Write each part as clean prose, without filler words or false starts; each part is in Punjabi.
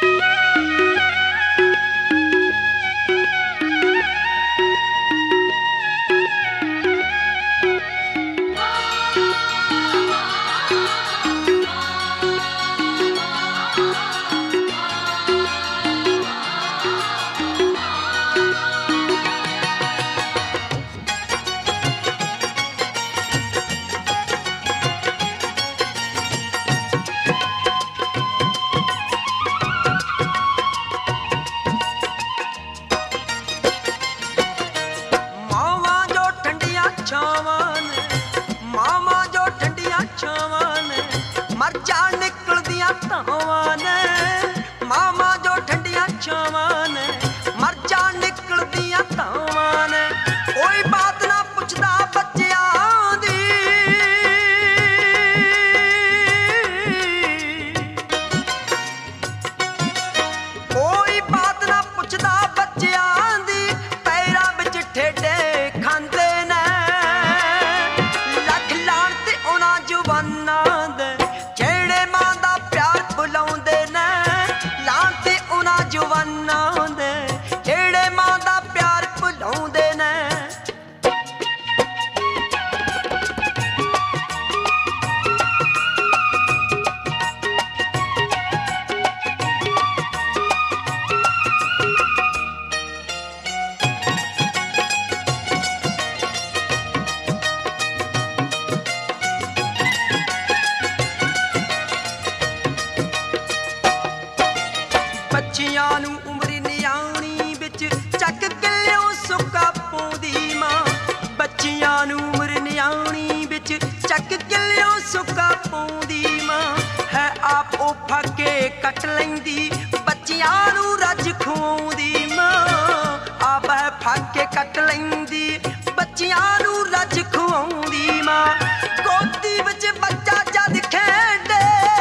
कट लैंदी बच्चियां नूं रज खुआउंदी मां आप फाके कट लैंदी बच्चियां नूं रज खुआउंदी मां गोदी विच बच्चा जद खेडे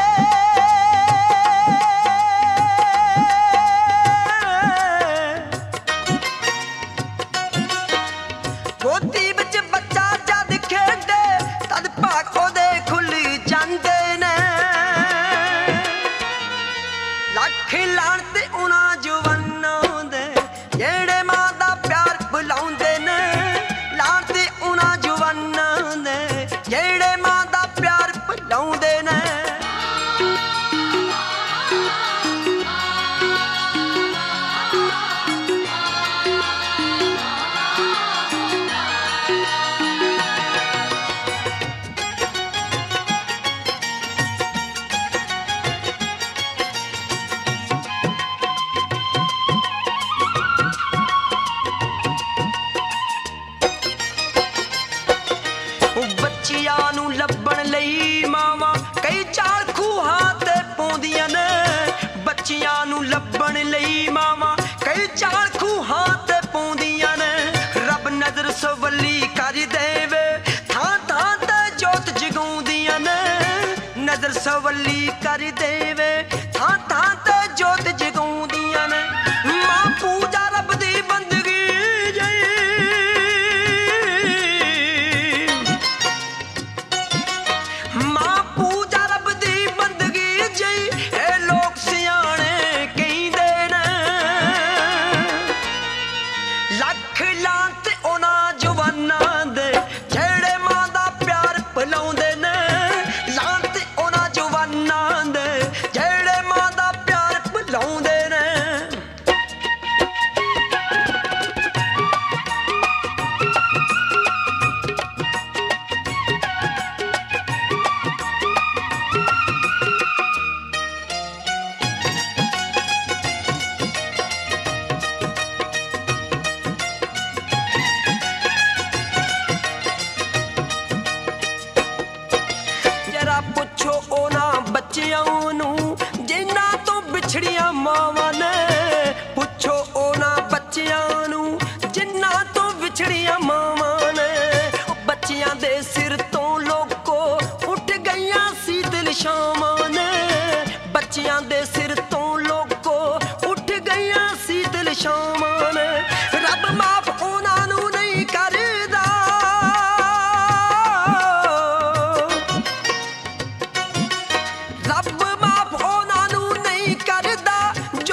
गोदी विच बच्चा जद खेडे तद भाग ओदे खुल जांदे ने लाण ते उन्हां जवानां दे जेड़े मां दा प्यार बुलाउंदे ने लाण ते उन्हां जवानां दे जेड़े मां दा प्यार बुलाउंदे ने ਲੱਭਣ ਲਈ ਮਾਵਾਂ ਕਈ ਚਾਲ ਖੂਹਾਂ ਤੇ ਪਾਉਂਦੀਆਂ ਨੇ ਬੱਚਿਆਂ ਨੂੰ ਲੱਭਣ ਲਈ ਮਾਵਾਂ ਕਈ ਚਾਲ ਖੂਹਾਂ ਤੇ ਪਾਉਂਦੀਆਂ ਨੇ ਰੱਬ ਨਜ਼ਰ ਸਵੱਲੀ ਕਰ ਦੇਵੇ ਥਾਂ ਥਾਂ ਤੇ ਜੋਤ ਜਗਾਉਂਦੀਆਂ ਨੇ ਨਜ਼ਰ ਸਵੱਲੀ ਕਰ ਦੇਵੇ ਥਾਂ ਥਾਂ ਤੇ ਜੋਤ ਜਗਾਉਂਦੀਆਂ ਨੇ ਮਾਂ ਪੂਜਾ ਰੱਬ ਦੀ ਬੰਦਗੀ ਪੁੱਛੋ ਉਹਨਾਂ ਬੱਚਿਆਂ ਨੂੰ ਜਿਨ੍ਹਾਂ ਤੋਂ ਵਿਛੜੀਆਂ ਮਾਵਾਂ ਨੇ ਪੁੱਛੋ ਉਹਨਾਂ ਬੱਚਿਆਂ ਨੂੰ ਜਿਨ੍ਹਾਂ ਤੋਂ ਵਿਛੜੀਆਂ ਮਾਵਾਂ ਨੇ ਬੱਚਿਆਂ ਦੇ ਸਿਰ ਤੋਂ ਲੋਕੋ ਉੱਠ ਗਈਆਂ ਸੀ ਦਿਲ ਸ਼ਾਮਾਂ ਨੇ ਬੱਚਿਆਂ ਦੇ ਸਿਰ ਤੋਂ ਲੋਕੋ ਉੱਠ ਗਈਆਂ ਸੀ ਦਿਲ ਸ਼ਾਮਾਂ ਨੇ ਰੱਬ ਮਾਫ ਉਹਨਾਂ ਨੂੰ ਨਹੀਂ ਕਰਦਾ ਰੱਬ ਮਾਫ ਉਹਨਾਂ ਨੂੰ ਨਹੀਂ ਕਰਦਾ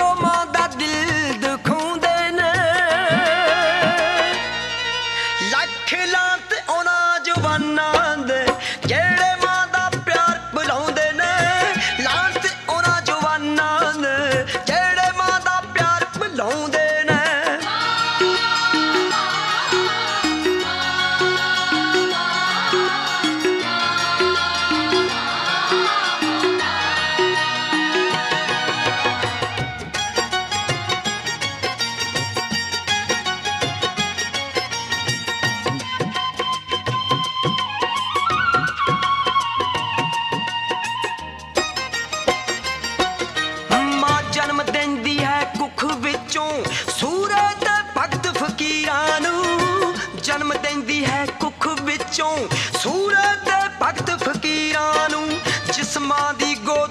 ਜਿਸਮਾਂ ਦੀ ਗੋਦ